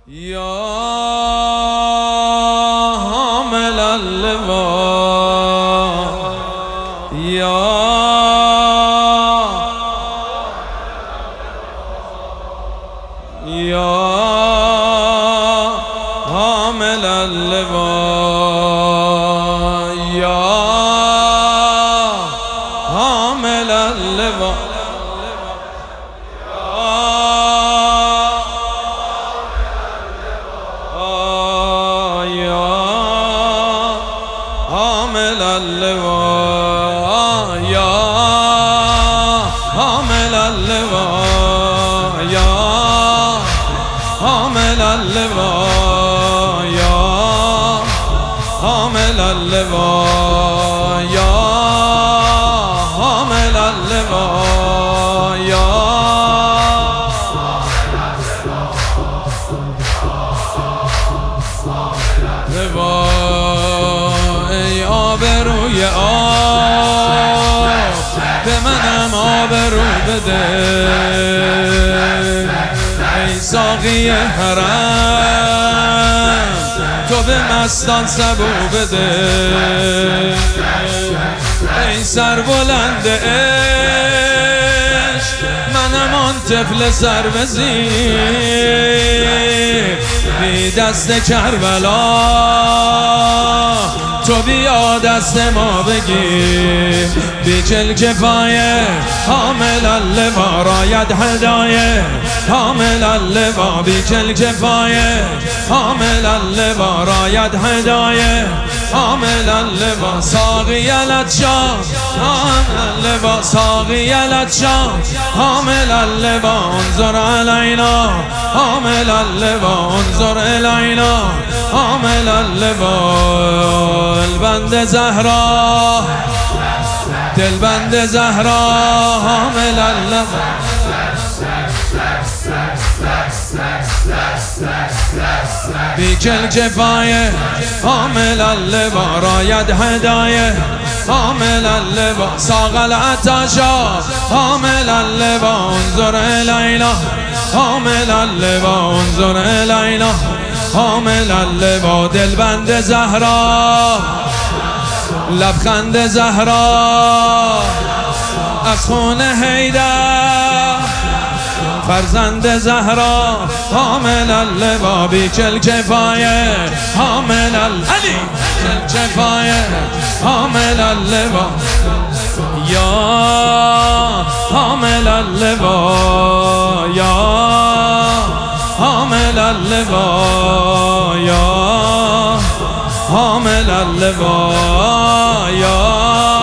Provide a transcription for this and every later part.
یا حامل اللوا یا حامل اللوا یا حامل اللوا حامل اللوا یا حامل اللوا یا حامل اللوا یا حامل اللوا یا حامل اللوا یا ای آبروی آب به منم آبرو بده، ای ساقی حرم تو به مستان سبو بده، ای سربلند عشق منم آن طفل سربزیر بی دست کربلا، تو بیا دست ما بگیر بی چل کفایه حامل اللوا راید هدایه حامل اللوا بی چل کفایه حامل اللوا راید هدایه حامل اللوا ساقی الاتشام حامل اللوا ساقی الاتشام حامل اللوا انظر علینا حامل اللوا انظر الینا حامل اللوا دلبند زهرا دلبند زهرا حامل اللوا بی چل کفایه حامل اللوا راید هدایه حامل اللوا ساق العطاشا حامل اللوا انظر الینا حامل اللوا انظر الینا حامل اللوا دلبند زهرا لبخند زهرا از خون حیدر فرزند زهرا حامل اللوا بی چل کفایه حامل علی چل کفایه حامل اللوا یا حامل اللوا یا حامل اللوا یا حامل اللوا یا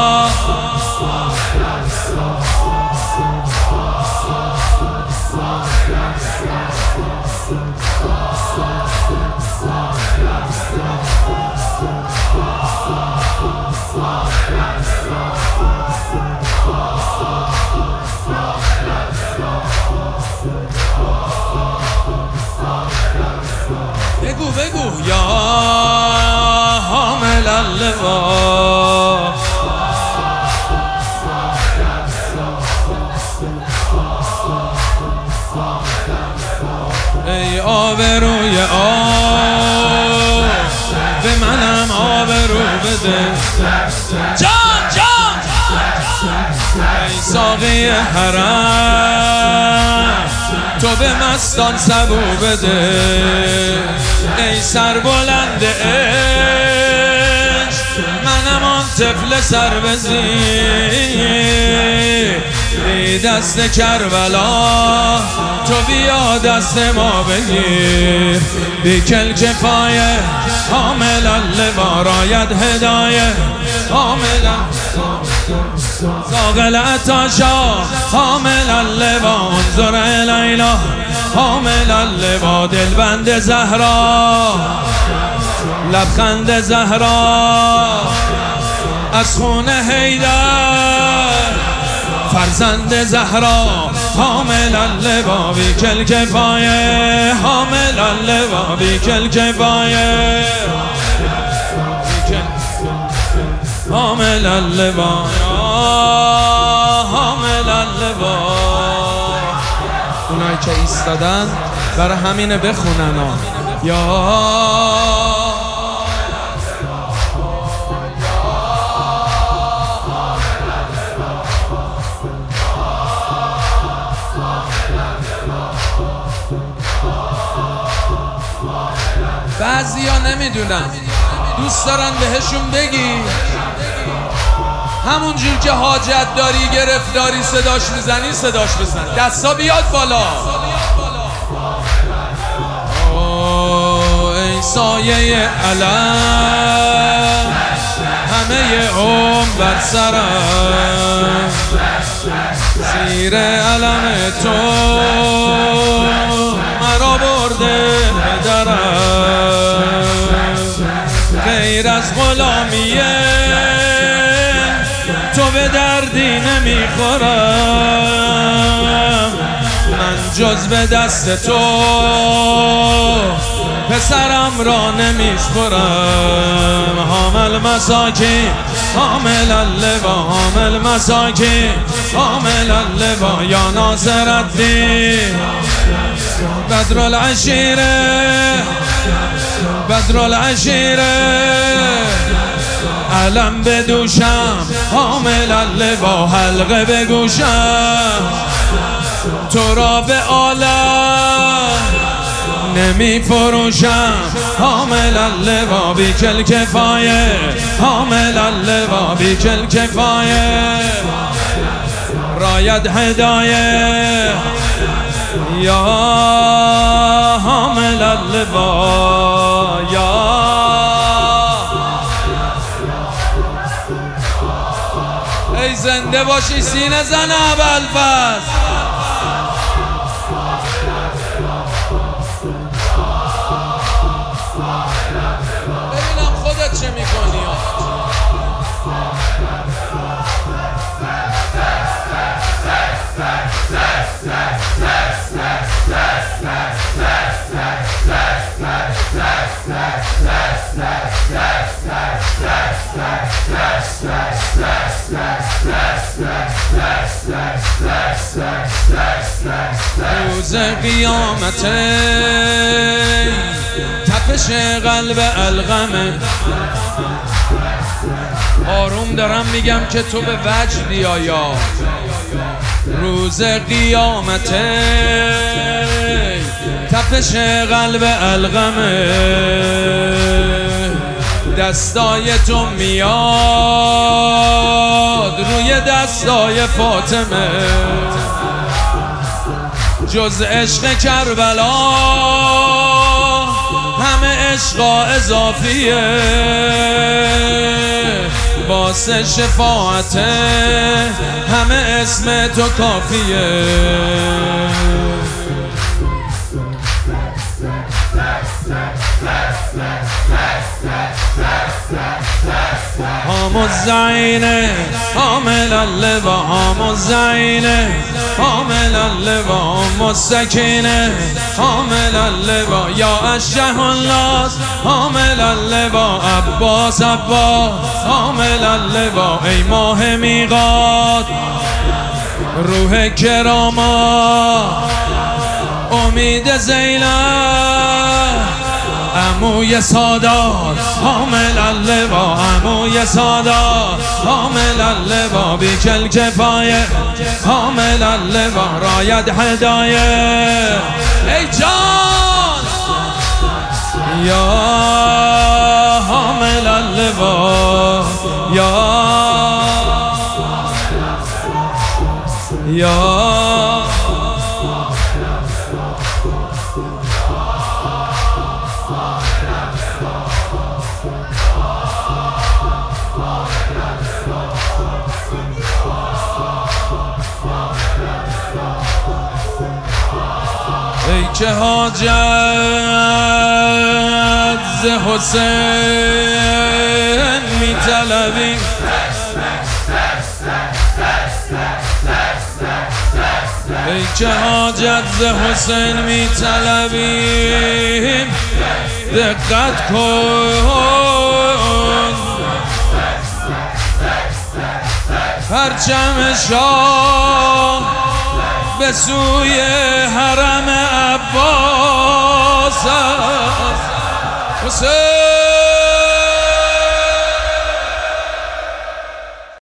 بگو یا حامل اللوا ای آبروی آب به منم آبرو بده جان جان ای ساقی حرم تو به مستان سبو بده، ای سربلند عشق منم آن طفل سربزیر بی دست کربلا، تو بیا دست ما بگیر بی کل کفایه حامل اللوا راید هدایه حامل ساق العطاشا حامل اللوا انظر الینا حامل اللوا دلبند زهرا لبخند زهرا از خون حیدر فرزند زهرا حامل اللوا بی کل کفایه حامل اللوا بی کل کفایه حامل اللوا حامل اللوا. اونایی که ایستادن برای همینه بخونن ها. یا بعضیا نمیدونن، دوست دارن بهشون بگی همونجور که حاجت داری گرفتاری صداش میزنی صداش بزن. دستا بیاد بالا. ای سایه علم همه عمر بر سرم، زیر علم تو مرا برده درم، غیر از غلامیه تو به دردی نمیخورم، من جز به دست تو پسرم را نمیسپرم. حامل مساکین حامل اللوا، حامل مساکین حامل اللوا، یا ناصر الدین بدر العشیره، بدر العشیره، علم بدوشم حامل اللوا، حلقه بگوشم تو را به عالم نمی فروشم. حامل اللوا بیکل کفایه، حامل اللوا بیکل کفایه، راید هدایه، یا حامل اللوا، یا ای زنده باشی سینه زن ابوالفضل. ببینم خودت چه میکنی. روز قیامت تپش قلب الغمه، آروم دارم میگم که تو به وجد بیایا. روز قیامت تپش قلب الغمه، دستای تو میاد روی دستای فاطمه، جز عشق کربلا همه عشقا اضافیه، واسه شفاعت همه اسم تو کافیه. هام الزعینه حامل اللوا، هام الزعینه حامل اللوا، هام السکینه حامل اللوا، یا اشجح الناس حامل اللوا، عباس عباس حامل اللوا، ای ماه میقات روح کرامات امید زینب، عموی سادات حامل اللوا، عموی سادات حامل اللوا، بیکل کفایه حامل اللوا، راید هدایه، ای جان یا حامل اللوا، یا ای که حاجت ز حسین می طلبی، ای که حاجت ز حسین می طلبیم دقت کن، پرچم شاه به سوی حرم عباسم حسین